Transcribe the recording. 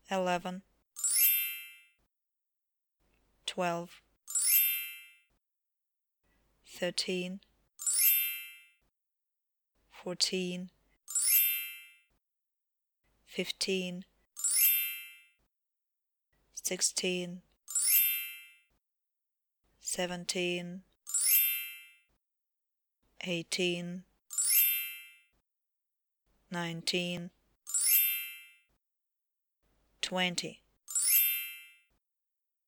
11, 12, 13, 14, 15, 16, 17, 18, 19, 20.